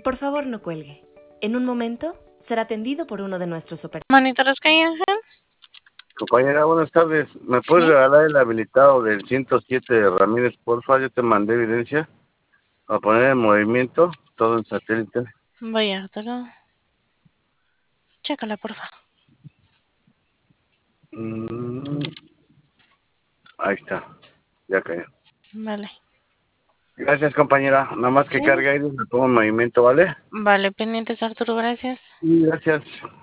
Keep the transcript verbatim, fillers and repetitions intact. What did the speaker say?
Por favor, no cuelgue. En un momento será atendido por uno de nuestros operadores. Monitores que hay, Ángel. Compañera, buenas tardes. ¿Me puedes Sí. regalar el habilitado del ciento siete de Ramírez, porfa? Yo te mandé evidencia a poner en movimiento todo en satélite. Voy a dártelo. Chécala, porfa. Mm, ahí está. Ya cayó. Vale. Gracias, compañera. Nada más que Sí. cargue aire y me pongo en movimiento, ¿vale? Vale, pendientes, Arturo, gracias. Sí, gracias.